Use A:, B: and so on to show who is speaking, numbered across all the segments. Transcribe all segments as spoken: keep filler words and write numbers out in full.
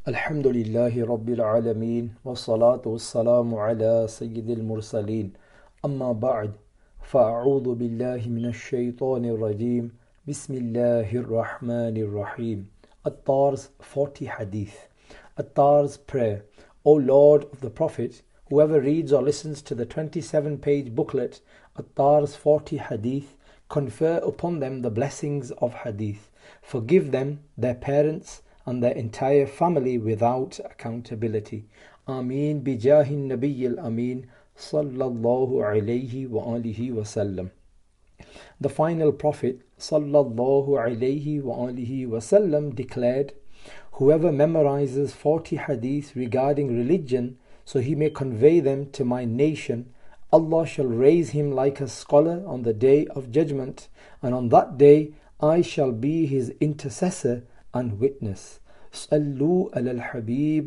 A: Alhamdulillahi Rabbil Alameen Wassalatu wassalamu ala Sayyidil Mursaleen Amma ba'd Fa'a'udhu billahi minash shaytanir rajeem Bismillahir Rahmanir Rahim. Attar's forty Hadith. Attar's prayer. O Lord of the Prophet, whoever reads or listens to the twenty-seven page booklet Attar's forty Hadith, confer upon them the blessings of Hadith. Forgive them, their parents, and their entire family without accountability. Ameen bijahin Nabiyyil Ameen sallallahu alayhi wa alihi wa sallam. The final Prophet sallallahu alayhi wa alihi wa sallam declared, whoever memorizes forty hadith regarding religion so he may convey them to my nation, Allah shall raise him like a scholar on the day of judgment, and on that day I shall be his intercessor and witness. Sallu ala al-Habib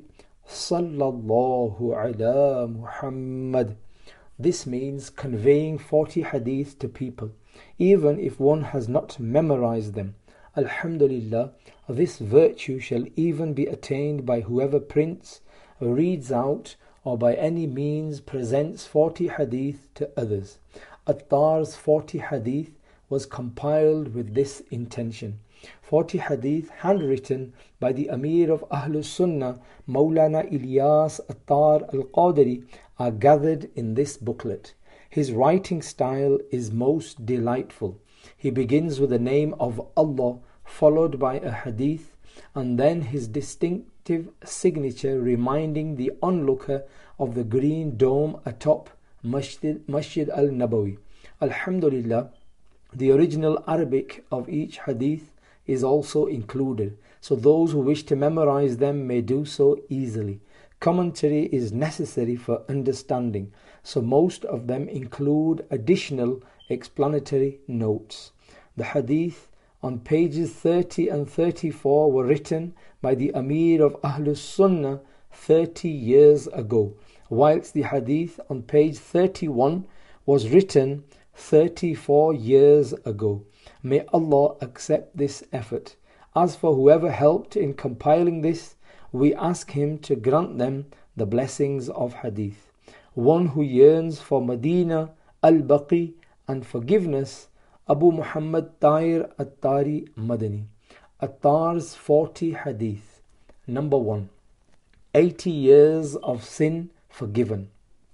A: sallallahu ala Muhammad. This means conveying forty hadith to people, even if one has not memorized them. Alhamdulillah, this virtue shall even be attained by whoever prints, reads out, or by any means presents forty hadith to others. Attar's forty hadith was compiled with this intention. forty hadith handwritten by the Amir of Ahlus Sunnah, Maulana Ilyas Attar Al-Qadri, are gathered in this booklet. His writing style is most delightful. He begins with the name of Allah, followed by a hadith, and then his distinctive signature reminding the onlooker of the green dome atop Masjid, Masjid Al-Nabawi. Alhamdulillah, the original Arabic of each hadith is also included, so those who wish to memorize them may do so easily. Commentary is necessary for understanding, so most of them include additional explanatory notes. The hadith on pages thirty and thirty-four were written by the Amir of Ahlus Sunnah thirty years ago, whilst the hadith on page thirty-one was written thirty-four years ago. May Allah accept this effort. As for whoever helped in compiling this, we ask him to grant them the blessings of hadith. One who yearns for Medina, Al-Baqi, and forgiveness, Abu Muhammad Tahir Attari Madani. Attar's forty hadith. Number one. eighty years of sin forgiven.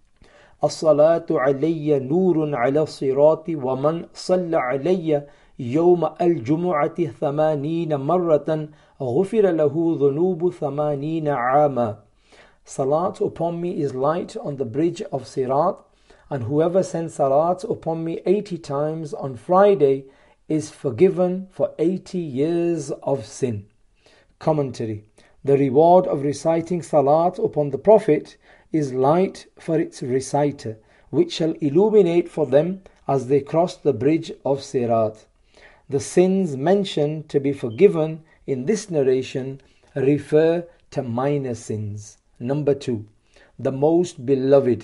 A: الصلاة علي نور على الصراط ومن صلى علي يوم الجمعة ثمانين مرة غفر له ذنوب ثمانين عاما. Salat upon me is light on the bridge of Sirat, and whoever sends salat upon me eighty times on Friday is forgiven for eighty years of sin. Commentary. The reward of reciting salat upon the Prophet is light for its reciter, which shall illuminate for them as they cross the bridge of Sirat. The sins mentioned to be forgiven in this narration refer to minor sins. Number two, the most beloved.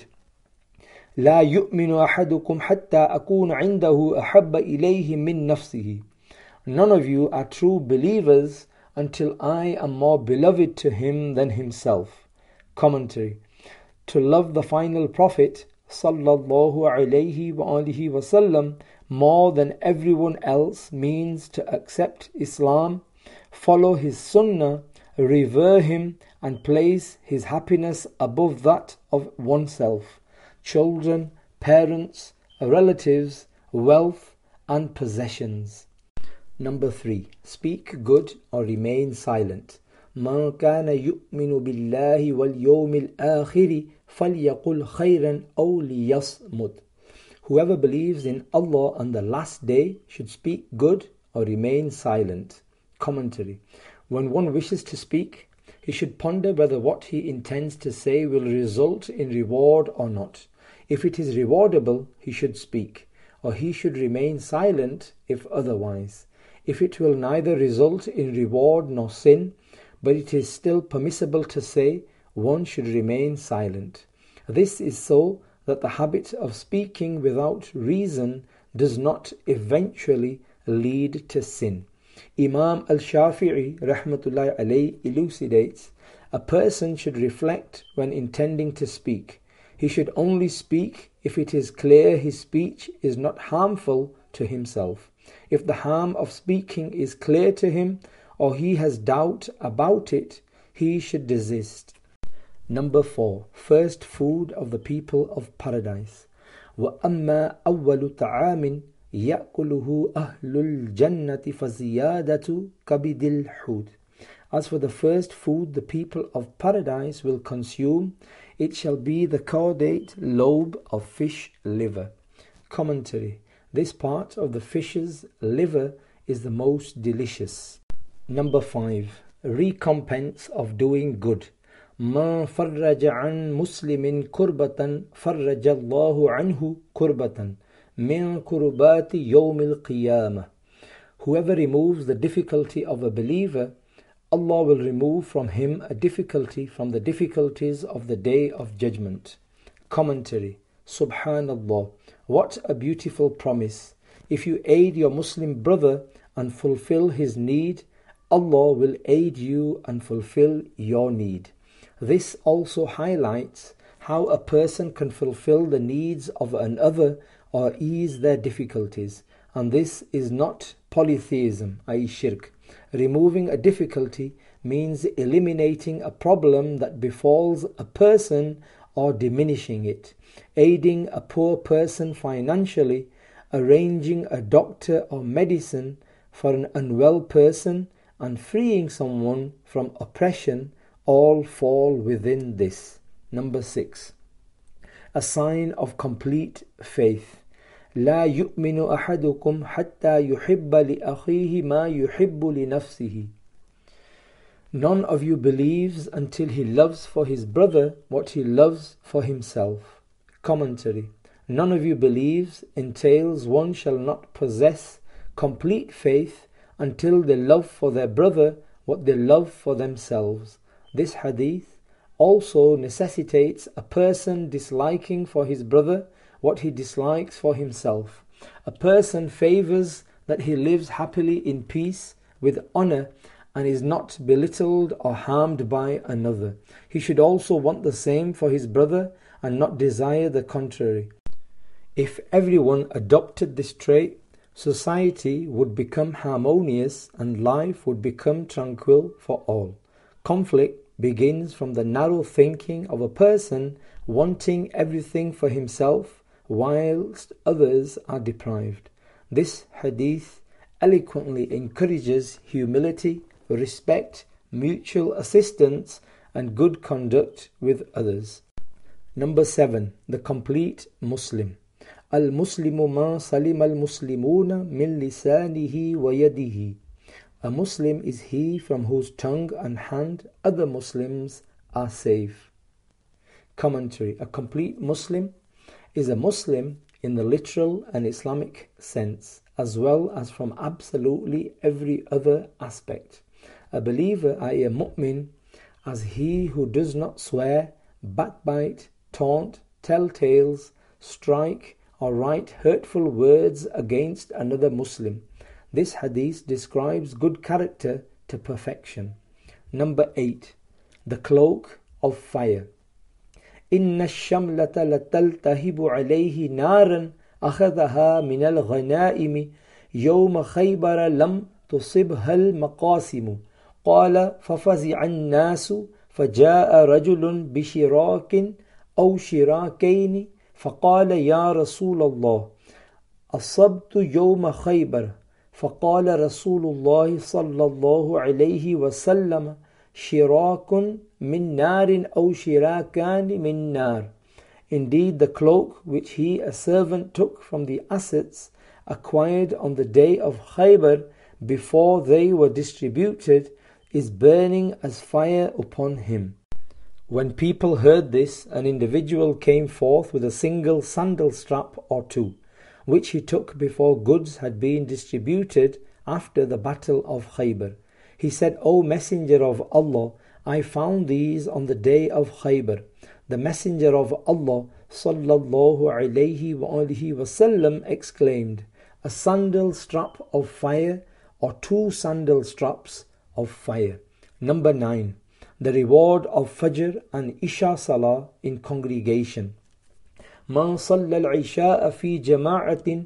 A: لا يؤمن أحدكم حتى أكون عنده أحب إليه من نفسه. None of you are true believers until I am more beloved to him than himself. Commentary. To love the final Prophet sallallahu alayhi wa alihi wasallam more than everyone else means to accept Islam, follow his sunnah, revere him, and place his happiness above that of oneself, children, parents, relatives, wealth, and possessions. Number three. Speak good or remain silent. من كان يؤمن بالله واليوم الآخر فليقل خيرا أو ليصمت. Whoever believes in Allah and the last day should speak good or remain silent. Commentary. When one wishes to speak, he should ponder whether what he intends to say will result in reward or not. If it is rewardable, he should speak, or he should remain silent if otherwise. If it will neither result in reward nor sin, but it is still permissible to say, one should remain silent. This is so that the habit of speaking without reason does not eventually lead to sin. Imam al-Shafi'i rahmatullahi alayhi elucidates, A person should reflect when intending to speak. He should only speak if it is clear his speech is not harmful to himself. If the harm of speaking is clear to him or he has doubt about it, he should desist. Number four, first food of the people of paradise. وَأَمَّا أَوَّلُ طَعَامٍ يَأْكُلُهُ أَهْلُ الْجَنَّةِ فَزِيَادَةُ كَبِدِ الْحُوتِ. As for the first food the people of paradise will consume, it shall be the caudate lobe of fish liver. Commentary. This part of the fish's liver is the most delicious. Number five, recompense of doing good. ما فرج عن مسلم كربة فرج الله عنه كربة من كربات يوم القيامة. Whoever removes the difficulty of a believer, Allah will remove from him a difficulty from the difficulties of the day of judgment. Commentary. Subhanallah, what a beautiful promise. If you aid your Muslim brother and fulfill his need, Allah will aid you and fulfill your need. This also highlights how a person can fulfill the needs of another or ease their difficulties. And this is not polytheism, that is shirk. Removing a difficulty means eliminating a problem that befalls a person or diminishing it. Aiding a poor person financially, arranging a doctor or medicine for an unwell person, and freeing someone from oppression all fall within this. Number six, a sign of complete faith. لا يؤمن أحدكم حتى يحب لأخيه ما يحب لنفسه. None of you believes until he loves for his brother what he loves for himself. Commentary. None of you believes entails one shall not possess complete faith until they love for their brother what they love for themselves. This hadith also necessitates a person disliking for his brother what he dislikes for himself. A person favors that he lives happily in peace with honor and is not belittled or harmed by another. He should also want the same for his brother and not desire the contrary. If everyone adopted this trait, society would become harmonious and life would become tranquil for all. Conflict begins from the narrow thinking of a person wanting everything for himself whilst others are deprived. This hadith eloquently encourages humility, respect, mutual assistance and good conduct with others. Number seven, the complete Muslim. Al-Muslimu ma salim al-Muslimuna min lisanihi wa yadihi. A Muslim is he from whose tongue and hand other Muslims are safe. Commentary. A complete Muslim is a Muslim in the literal and Islamic sense, as well as from absolutely every other aspect. A believer, that is a mu'min, as he who does not swear, backbite, taunt, tell tales, strike, or write hurtful words against another Muslim. This hadith describes good character to perfection. Number eight, the cloak of fire. إن الشملة لتلتهب عليه نارا أخذها من الغنائم يوم خيبر لم تصبها المقاسم قال ففزع الناس فجاء رجل بشراك أو شراكين فقال يا رسول الله أصبت يوم خيبر فقال رسول الله صلى الله عليه وسلم شراك من نار أو شراكان من نار. Indeed, the cloak which he, a servant, took from the assets acquired on the day of Khaybar before they were distributed is burning as fire upon him. When people heard this, an individual came forth with a single sandal strap or two, which he took before goods had been distributed after the battle of Khaybar. He said, O Messenger of Allah, I found these on the day of Khaybar. The Messenger of Allah sallallahu alayhi wa alihi wasallam exclaimed, a sandal strap of fire or two sandal straps of fire. Number nine, The reward of Fajr and Isha Salah in congregation. من صلى العشاء في جماعة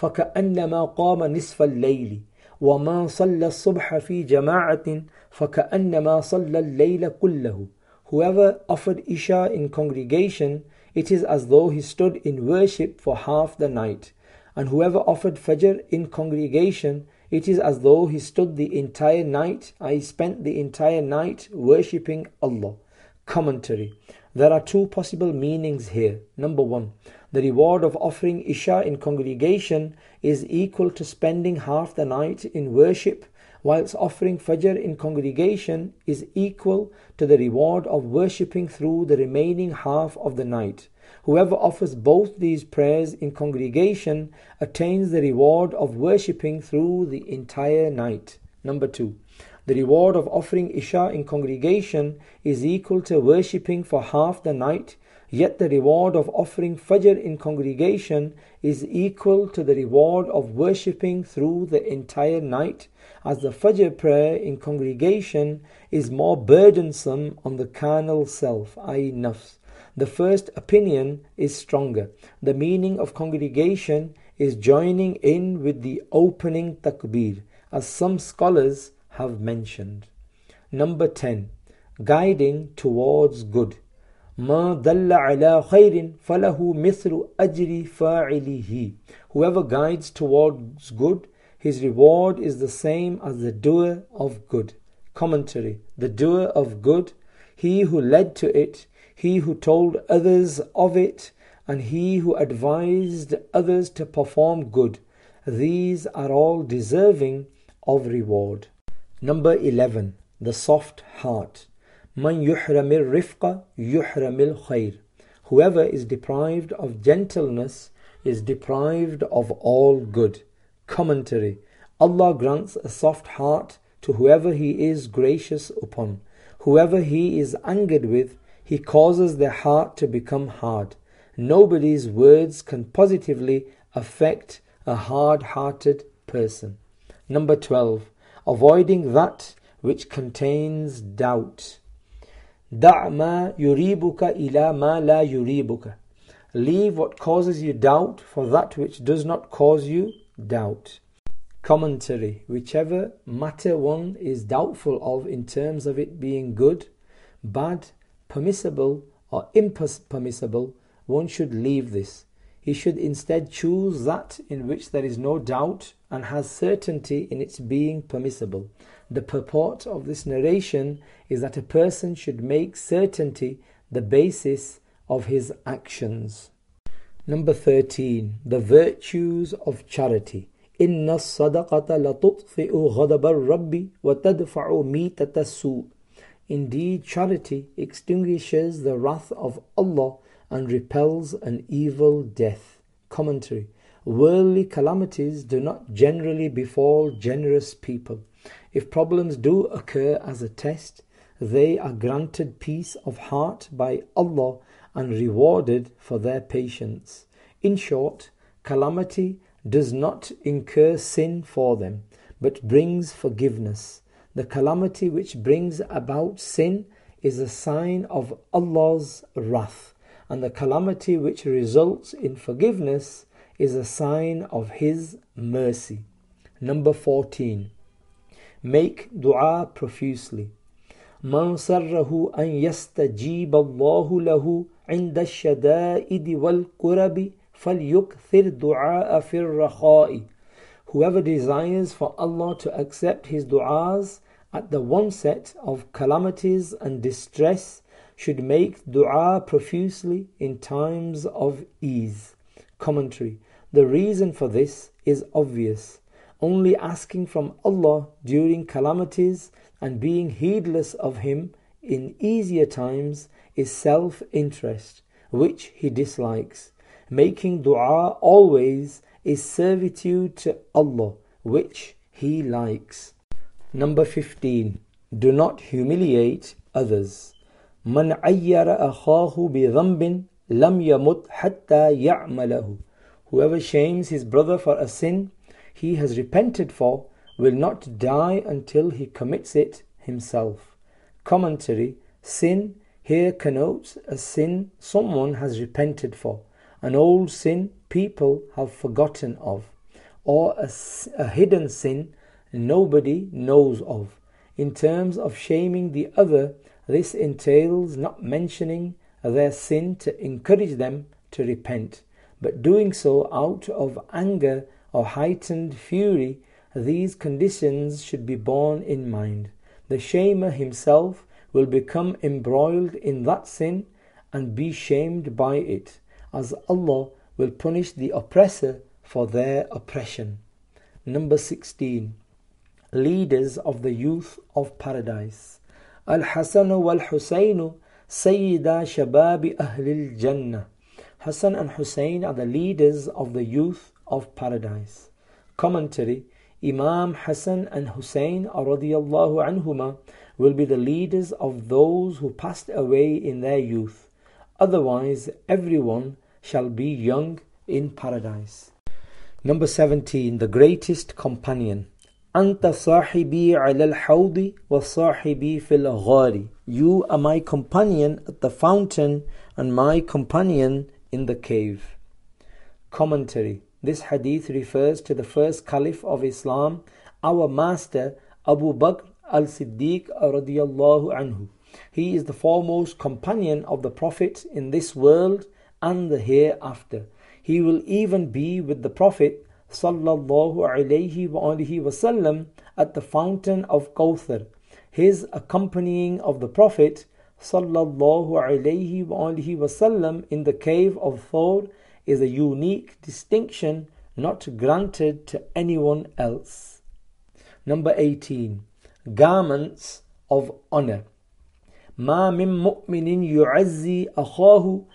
A: فكأنما قام نصف الليل ومن صلى الصبح في جماعة فكأنما صلى الليل كله. Whoever offered Isha in congregation, it is as though he stood in worship for half the night. And whoever offered Fajr in congregation, it is as though he stood the entire night, I spent the entire night worshipping Allah. Commentary. There are two possible meanings here. Number one, the reward of offering Isha in congregation is equal to spending half the night in worship, whilst offering Fajr in congregation is equal to the reward of worshipping through the remaining half of the night. Whoever offers both these prayers in congregation attains the reward of worshipping through the entire night. Number two, the reward of offering Isha in congregation is equal to worshipping for half the night, yet the reward of offering Fajr in congregation is equal to the reward of worshipping through the entire night, as the Fajr prayer in congregation is more burdensome on the carnal self, that is nafs. The first opinion is stronger. The meaning of congregation is joining in with the opening takbir, as some scholars have mentioned. Number ten. Guiding towards good. ما دل على خير فله مثل أجر فاعله. Whoever guides towards good, his reward is the same as the doer of good. Commentary. The doer of good, he who led to it, he who told others of it, and he who advised others to perform good. These are all deserving of reward. Number eleven. The soft heart. من يحرم الرفق يحرم الخير. Whoever is deprived of gentleness is deprived of all good. Commentary. Allah grants a soft heart to whoever He is gracious upon. Whoever He is angered with, He causes their heart to become hard. Nobody's words can positively affect a hard-hearted person. Number twelve. Avoiding that which contains doubt. دع ما يريبك إلى ما لا يريبك. Leave what causes you doubt for that which does not cause you doubt. Commentary. Whichever matter one is doubtful of in terms of it being good, bad, permissible or impermissible, one should leave this. He should instead choose that in which there is no doubt and has certainty in its being permissible. The purport of this narration is that a person should make certainty the basis of his actions. Number thirteen. The virtues of charity. إِنَّ الصَّدَقَةَ لَتُطْفِئُ غَضَبَ الرَّبِّ وَتَدْفَعُ مِيتَةَ السُّوءِ. Indeed, charity extinguishes the wrath of Allah and repels an evil death. Commentary. Worldly calamities do not generally befall generous people. If problems do occur as a test, they are granted peace of heart by Allah and rewarded for their patience. In short, calamity does not incur sin for them, but brings forgiveness. The calamity which brings about sin is a sign of Allah's wrath, and the calamity which results in forgiveness is a sign of His mercy. Number fourteen. Make dua profusely. من سره أن يستجيب الله له عند الشدائد والكرب فليكثر دعاء في الرخاء. Whoever desires for Allah to accept his du'as at the onset of calamities and distress should make dua profusely in times of ease. Commentary. The reason for this is obvious. Only asking from Allah during calamities and being heedless of Him in easier times is self-interest, which He dislikes. Making dua always is servitude to Allah, which He likes. Number fifteen. Do not humiliate others. من عير أخاه بذنب لم يمت حتى يعمله. Whoever shames his brother for a sin he has repented for will not die until he commits it himself. Commentary. Sin here connotes a sin someone has repented for, an old sin people have forgotten of, or a, a hidden sin nobody knows of. In terms of shaming the other, this entails not mentioning their sin to encourage them to repent, but doing so out of anger or heightened fury. These conditions should be borne in mind. The shamer himself will become embroiled in that sin and be shamed by it, as Allah will punish the oppressor for their oppression. Number sixteen. Leaders of the youth of paradise. Al-Hasan wal-Husayn Sayyida Shababi Ahlil Jannah. Hassan and Hussein are the leaders of the youth of paradise. Commentary: Imam Hassan and Hussein radiyallahu anhuma will be the leaders of those who passed away in their youth. Otherwise, everyone shall be young in paradise. Number seventeen. The greatest companion. Anta sahibi ala al-hawdi wa sahibi fil ghari. You are my companion at the fountain and my companion in the cave. Commentary: This hadith refers to the first caliph of Islam, our master Abu Bakr al-Siddiq radiyallahu anhu. He is the foremost companion of the Prophet in this world and the hereafter. He will even be with the Prophet sallallahu alayhi wa alihi wasallam at the fountain of Kawthar. His accompanying of the Prophet sallallahu alayhi wa alihi wasallam in the cave of Thawr is a unique distinction not granted to anyone else. Number eighteen. Garments of honor. ما من مؤمن يعزي أخاه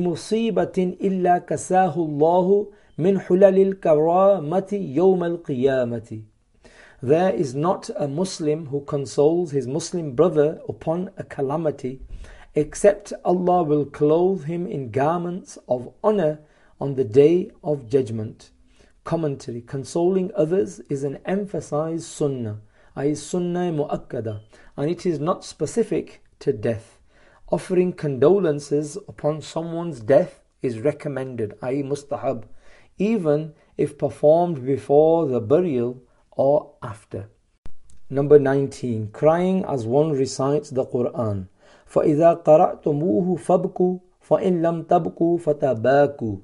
A: بمصيبة إلا كساه الله من حلل الكرامة يوم القيامة. There is not a Muslim who consoles his Muslim brother upon a calamity, except Allah will clothe him in garments of honor on the day of judgment. Commentary: Consoling others is an emphasized sunnah, that is sunnah mu'akkada, and it is not specific to death. Offering condolences upon someone's death is recommended, that is mustahab, even if performed before the burial or after. Number nineteen. Crying as one recites the Quran. فَإِذَا قَرَأْتُمُوهُ فَابْكُوا فَإِن لَمْ تَبْكُوا فَتَبَاكُوا.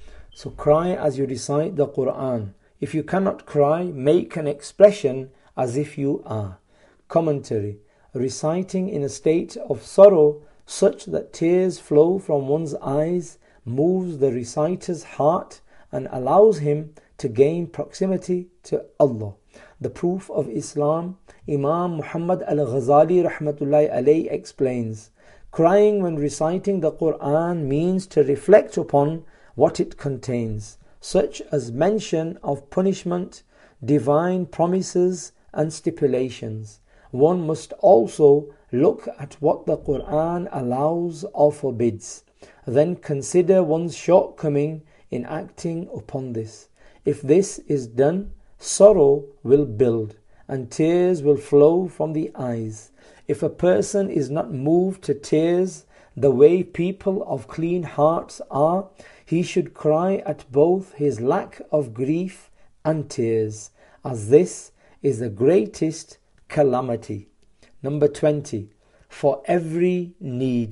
A: So cry as you recite the Quran. If you cannot cry, make an expression as if you are. Commentary: Reciting in a state of sorrow such that tears flow from one's eyes moves the reciter's heart and allows him to gain proximity to Allah. The Proof of Islam, Imam Muhammad al-Ghazali rahmatullahi alayhi explains, crying when reciting the Quran means to reflect upon what it contains, such as mention of punishment, divine promises and stipulations. One must also look at what the Quran allows or forbids, then consider one's shortcoming in acting upon this. If this is done, sorrow will build and tears will flow from the eyes. If a person is not moved to tears the way people of clean hearts are, he should cry at both his lack of grief and tears, as this is the greatest calamity. Number twenty. For every need.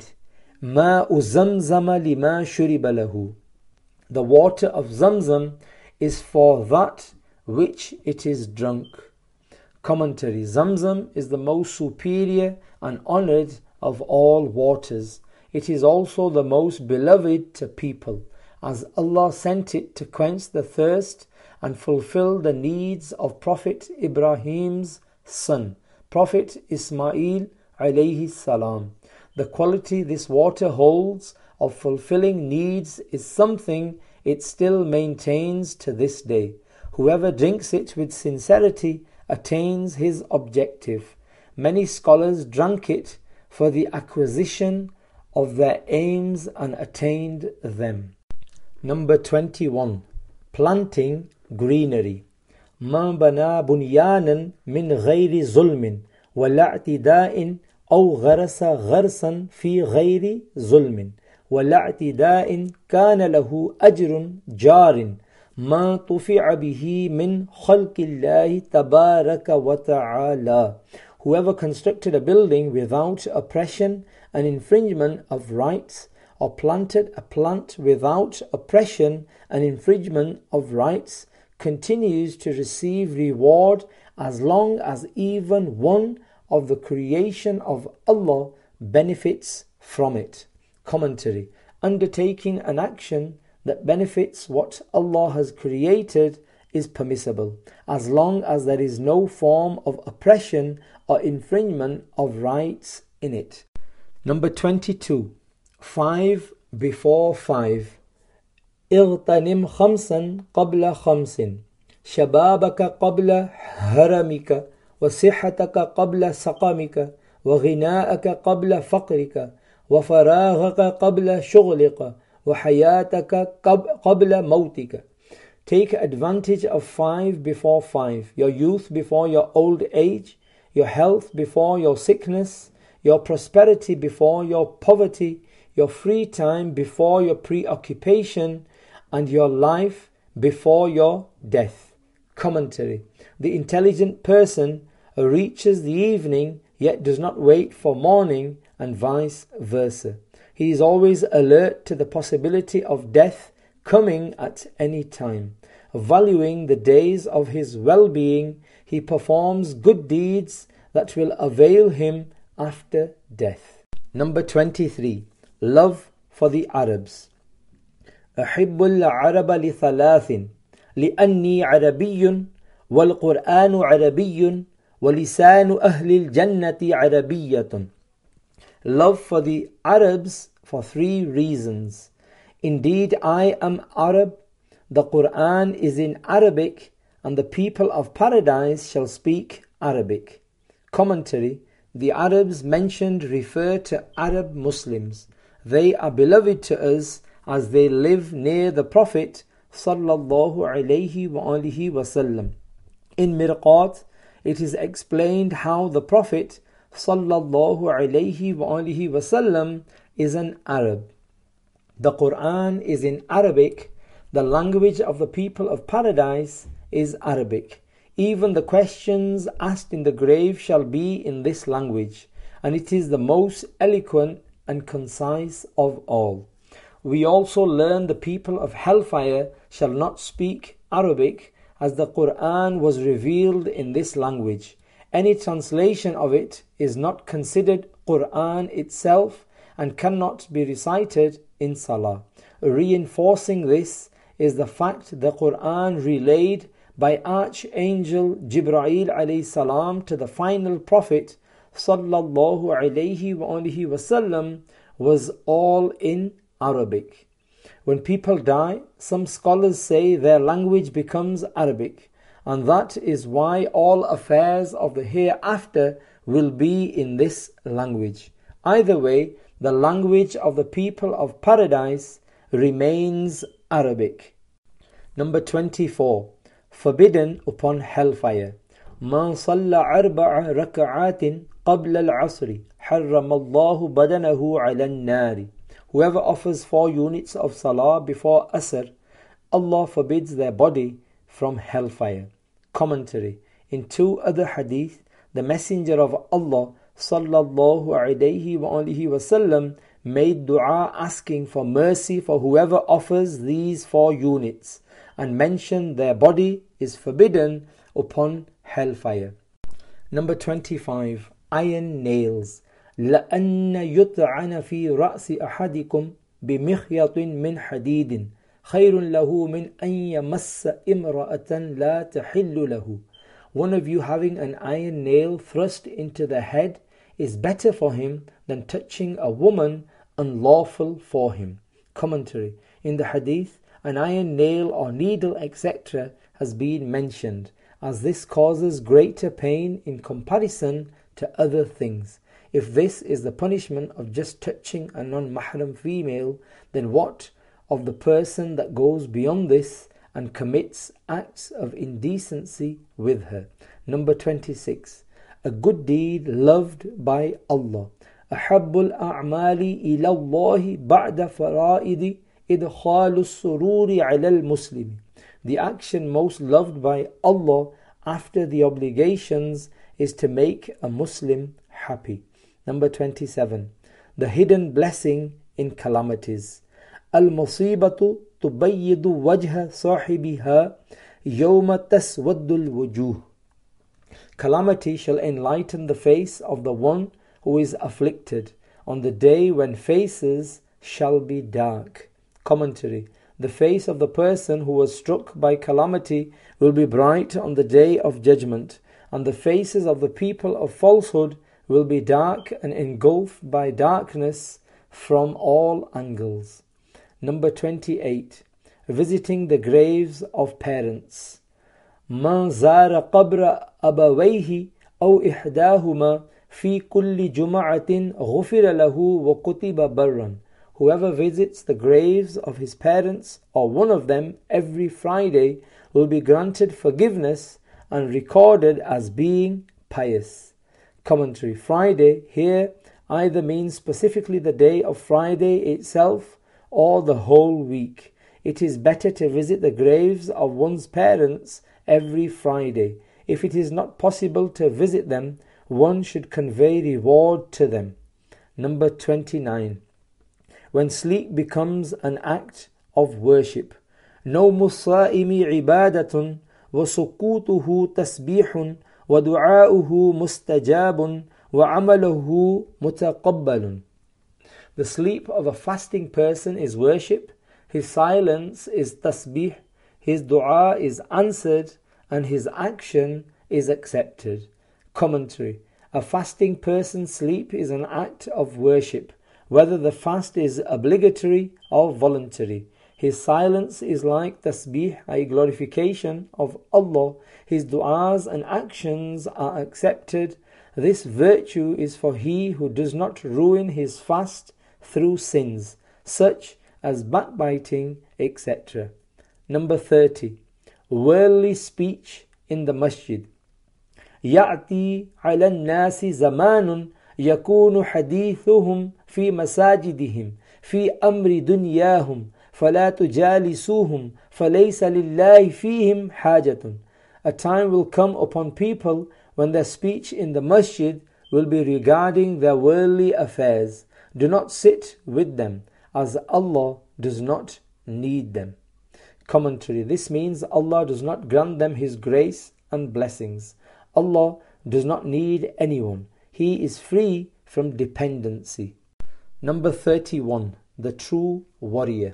A: ماء زمزم لما شرب له. The water of Zamzam is for that which it is drunk. Commentary: Zamzam is the most superior and honored of all waters. It is also the most beloved to people, as Allah sent it to quench the thirst and fulfill the needs of Prophet Ibrahim's son, Prophet Ismail alayhi salam. The quality this water holds of fulfilling needs is something it still maintains to this day. Whoever drinks it with sincerity attains his objective. Many scholars drank it for the acquisition of their aims and attained them. Number twenty-one. Planting greenery. ما بنى بنيانا من غير ظلم ولا اعتداء أو غرس غرسا في غير ظلم ولا اعتداء كان له أجر جار ما طفع به من خلق الله تبارك وتعالى. Whoever constructed a building without oppression and infringement of rights, or planted a plant without oppression and infringement of rights, continues to receive reward as long as even one of the creation of Allah benefits from it. Commentary. Undertaking an action that benefits what Allah has created is permissible, as long as there is no form of oppression or infringement of rights in it. Number twenty-two. Five before five. اغتنم خمسا قبل خمس شبابك قبل هرمك وصحتك قبل سقمك وغناءك قبل فقرك وفراغك قبل شغلك وحياتك قبل موتك. Take advantage of five before five. Your youth before your old age, your health before your sickness, your prosperity before your poverty, your free time before your preoccupation, and your life before your death. Commentary. The intelligent person reaches the evening yet does not wait for morning, and vice versa. He is always alert to the possibility of death coming at any time. Valuing the days of his well-being, he performs good deeds that will avail him after death. Number twenty-three. Love for the Arabs. أحب العرب لثلاث لأني عربي والقرآن عربي ولسان أهل الجنة عربية. Love for the Arabs for three reasons. Indeed, I am Arab, the Quran is in Arabic, and the people of paradise shall speak Arabic. Commentary. The Arabs mentioned refer to Arab Muslims. They are beloved to us as they live near the Prophet sallallahu alaihi wasallam. In Mirqat, it is explained how the Prophet sallallahu alaihi wasallam is an Arab. The Quran is in Arabic. The language of the people of paradise is Arabic. Even the questions asked in the grave shall be in this language, and it is the most eloquent and concise of all. We also learn the people of hellfire shall not speak Arabic, as the Quran was revealed in this language. Any translation of it is not considered Quran itself and cannot be recited in Salah. Reinforcing this is the fact the Quran relayed by Archangel Jibreel alayhi salam to the final Prophet sallallahu alayhi wasallam was all in Arabic. When people die, some scholars say their language becomes Arabic, and that is why all affairs of the hereafter will be in this language. Either way, the language of the people of paradise remains Arabic. Number twenty-four. Forbidden upon hellfire. من صلى أربع ركعات قبل العصر حرم الله بدنه على النار. Whoever offers four units of salah before Asr, Allah forbids their body from hellfire. Commentary. In two other hadith, the Messenger of Allah sallallahu alayhi wa alihi wasallam made dua asking for mercy for whoever offers these four units, and mentioned their body is forbidden upon hellfire. Number twenty-five. Iron nails. لأن يطعن في رأس أحدكم بمخيط من حديد خير له من أن يمس امرأة لا تحل له. One of you having an iron nail thrust into the head is better for him than touching a woman unlawful for him. Commentary. In the hadith, an iron nail or needle et cetera has been mentioned, as this causes greater pain in comparison to other things. If this is the punishment of just touching a non-mahram female, then what of the person that goes beyond this and commits acts of indecency with her? Number twenty-six. a good deed loved by Allah. أحب الأعمال إلى الله بعد فرائض إدخال السرور على المسلم. The action most loved by Allah after the obligations is to make a Muslim happy. Number twenty-seven. The hidden blessing in calamities. المصيبة تبيض وجه صاحبها يوم تسود الوجوه. Calamity shall enlighten the face of the one who is afflicted on the day when faces shall be dark. Commentary. The face of the person who was struck by calamity will be bright on the day of judgment, and the faces of the people of falsehood will be dark and engulfed by darkness from all angles. Number twenty-eight. Visiting the graves of parents. من زار قبر أبويه أو إحداهما في كل جمعة غفر له وكتب برا. Whoever visits the graves of his parents or one of them every Friday will be granted forgiveness and recorded as being pious. Commentary. Friday here either means specifically the day of Friday itself or the whole week. It is better to visit the graves of one's parents every Friday. If it is not possible to visit them, one should convey reward to them. Number twenty-nine. When sleep becomes an act of worship. نوم الصائم عبادة وسكوته تسبيح ودعاؤه مستجاب وعمله متقبل. The sleep of a fasting person is worship, his silence is tasbih, his dua is answered, and his action is accepted. Commentary. A fasting person's sleep is an act of worship, whether the fast is obligatory or voluntary. His silence is like tasbih, a glorification of Allah. His du'as and actions are accepted. This virtue is for he who does not ruin his fast through sins, such as backbiting, et cetera. Number thirty. Worldly speech in the masjid. يأتي على الناس زمان يكون حديثهم في مساجدهم في أمر دنياهم فلا تجالسوهم فليس لله فيهم حاجة. A time will come upon people when their speech in the masjid will be regarding their worldly affairs. Do not sit with them, as Allah does not need them. Commentary. This means Allah does not grant them His grace and blessings. Allah does not need anyone. He is free from dependency. Number thirty-one. The true warrior.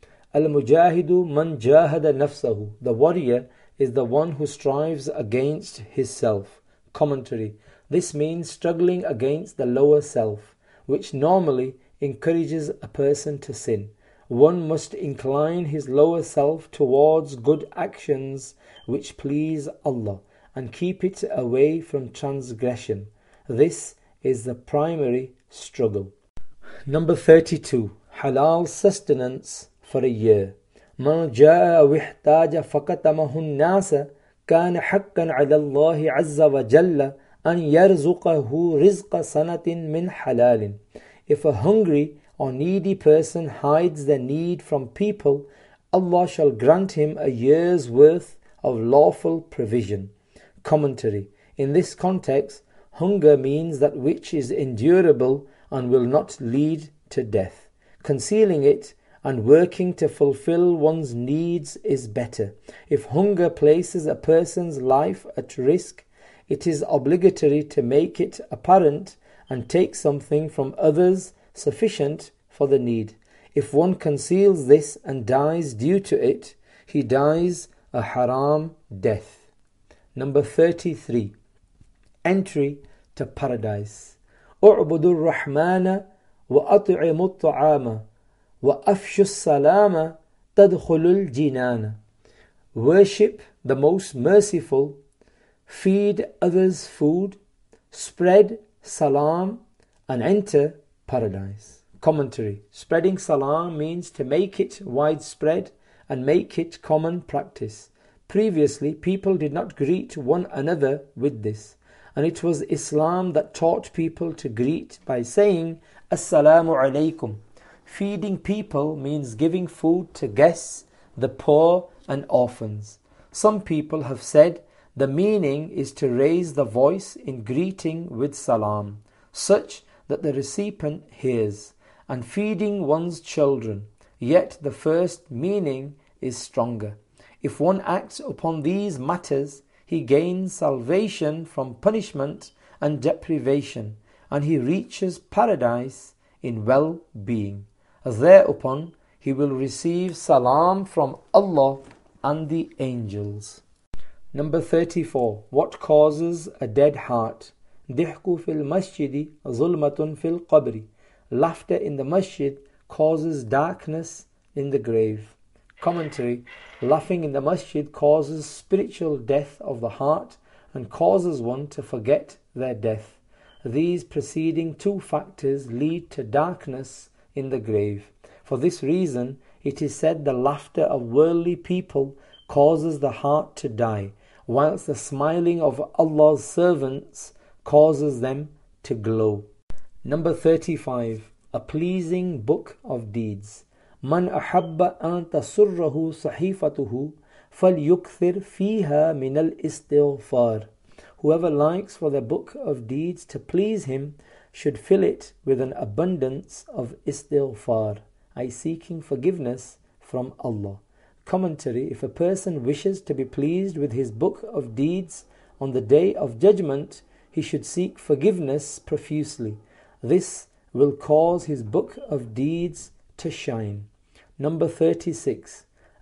A: Al-Mujahidu man jahada nafsahu. The warrior is the one who strives against his self. Commentary. This means struggling against the lower self, which normally encourages a person to sin. One must incline his lower self towards good actions which please Allah and keep it away from transgression. This is the primary struggle. Number thirty-two. Halal sustenance for a year. من جاء واحتاج فكتمه الناس كان حقا على الله عز وجل أن يرزقه رزق سنة من حلال. If a hungry or needy person hides their need from people, Allah shall grant him a year's worth of lawful provision. Commentary. In this context, hunger means that which is endurable and will not lead to death. Concealing it and working to fulfill one's needs is better. If hunger places a person's life at risk, it is obligatory to make it apparent and take something from others sufficient for the need. If one conceals this and dies due to it, he dies a haram death. Number thirty-three. Entry to paradise. اعبدوا الرحمن وأطعموا الطعام وأفشوا السلام تدخلوا الجنان. Worship the most merciful, feed others food, spread salam, and enter paradise. Commentary. Spreading salam means to make it widespread and make it common practice. Previously, people did not greet one another with this, And it was Islam that taught people to greet by saying Assalamu alaikum. Feeding people means giving food to guests, the poor and orphans. Some people have said the meaning is to raise the voice in greeting with salam, such that the recipient hears, and feeding one's children. Yet the first meaning is stronger. If one acts upon these matters, he gains salvation from punishment and deprivation, and he reaches paradise in well-being. Thereupon he will receive salam from Allah and the angels. Number thirty-four. What causes a dead heart? Dihku fil masjidi zulmatun fil qabri. Laughter in the masjid causes darkness in the grave. Commentary. Laughing in the masjid causes spiritual death of the heart and causes one to forget their death. These preceding two factors lead to darkness in the grave. For this reason, it is said the laughter of worldly people causes the heart to die, whilst the smiling of Allah's servants causes them to glow. Number thirty-five. A pleasing book of deeds. Man ahabba an tasurrahu sahifatuhu falyukthir fiha min al-istighfar. Whoever likes for the book of deeds to please him should fill it with an abundance of istighfar, i.e. seeking forgiveness from Allah. Commentary. If a person wishes to be pleased with his book of deeds on the day of judgment, he should seek forgiveness profusely. This will cause his book of deeds to shine. Number thirty-six.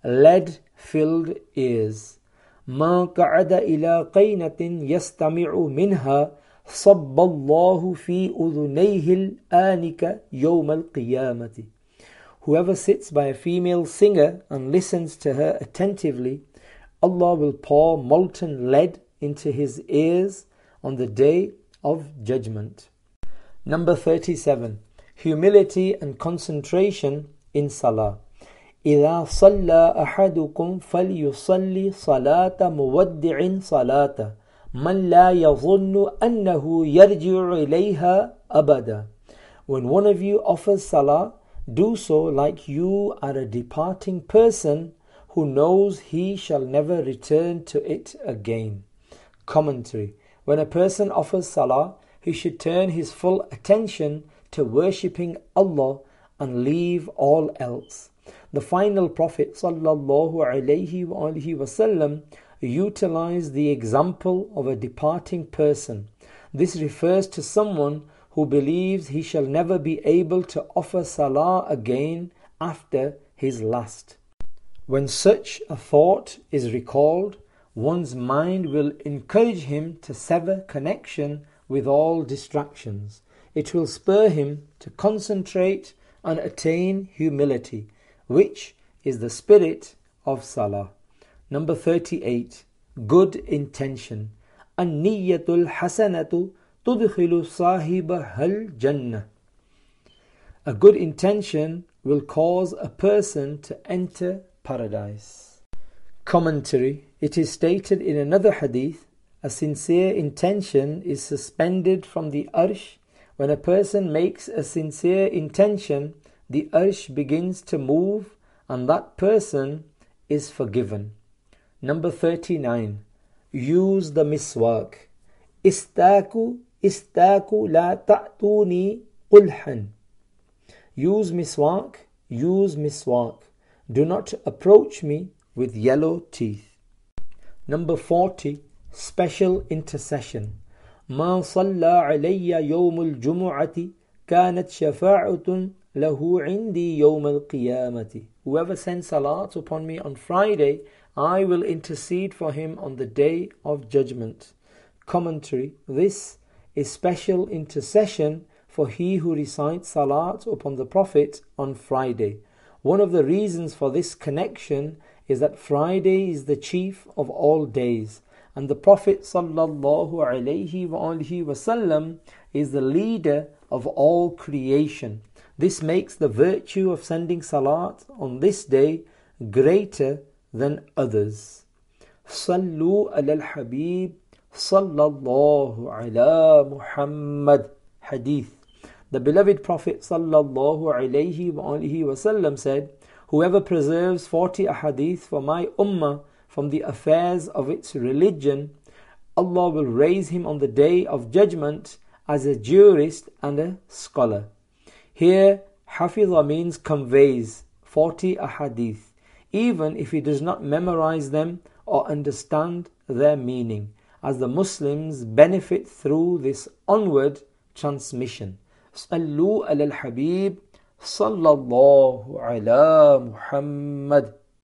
A: Lead-filled ears. ما قعد إلى قينة يستمع منها صب الله في أذنيه الآنك يوم القيامة. Whoever sits by a female singer and listens to her attentively, Allah will pour molten lead into his ears on the day of judgment. Number thirty-seven. Humility and concentration in Salah. إذا صلى أحدكم فليصلي صلاة مودع صلاة من لا يظن أنه يرجع إليها أبدا. When one of you offers Salah, do so like you are a departing person who knows he shall never return to it again. Commentary. When a person offers Salah, he should turn his full attention to worshipping Allah and leave all else. The final Prophet sallallahu alaihi wasallam utilized the example of a departing person. This refers to someone who believes he shall never be able to offer salah again after his last. When such a thought is recalled, one's mind will encourage him to sever connection with all distractions. It will spur him to concentrate and attain humility, which is the spirit of Salah. Number thirty-eight. Good intention. An-niyyatul hasanatu tudkhilu sahibahal jannah. A good intention will cause a person to enter paradise. Commentary. It is stated in another hadith, a sincere intention is suspended from the arsh. When a person makes a sincere intention, the arsh begins to move and that person is forgiven. Number thirty-nine. Use the miswak. Istaku istaku la ta'tuni qulhan. Use miswak, use miswak. Do not approach me with yellow teeth. Number forty. Special intercession. ما صلى علي يوم الجمعة كانت شفاعة له عندي يوم القيامة. Whoever sends salat upon me on Friday, I will intercede for him on the day of judgment. Commentary. This is special intercession for he who recites salat upon the Prophet on Friday. One of the reasons for this connection is that Friday is the chief of all days, and the Prophet sallallahu alaihi wasallam is the leader of all creation. This makes the virtue of sending salat on this day greater than others. Sallu ala al-Habib Sallallahu ala Muhammad. Hadith. The beloved Prophet sallallahu alayhi wa alihi wasallam said, whoever preserves forty ahadith for my ummah from the affairs of its religion, Allah will raise him on the day of judgment as a jurist and a scholar. Here, Hafiza means conveys forty ahadith, even if he does not memorize them or understand their meaning, as the Muslims benefit through this onward transmission. Sallu ala al-Habib sallallahu ala Muhammad.